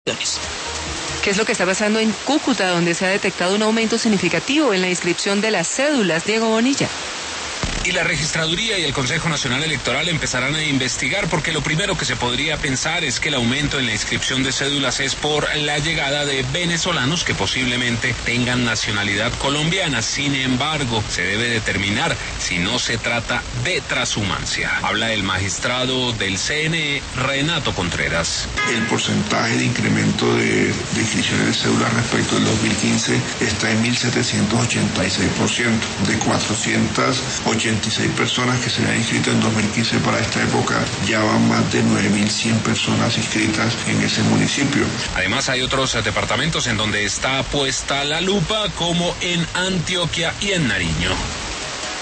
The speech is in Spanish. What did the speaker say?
¿Qué es lo que está pasando en Cúcuta, donde se ha detectado un aumento significativo en la inscripción de las cédulas? Diego Bonilla. Y la Registraduría y el Consejo Nacional Electoral empezarán a investigar, porque lo primero que se podría pensar es que el aumento en la inscripción de cédulas es por la llegada de venezolanos que posiblemente tengan nacionalidad colombiana. Sin embargo, se debe determinar si no se trata de transhumancia. Habla el magistrado del CNE, Renato Contreras. El porcentaje de incremento de inscripciones de cédulas respecto del 2015 está en 1.786%, de 486 personas que se habían inscrito en 2015 para esta época, ya van más de 9.100 personas inscritas en ese municipio. Además, hay otros departamentos en donde está puesta la lupa, como en Antioquia y en Nariño.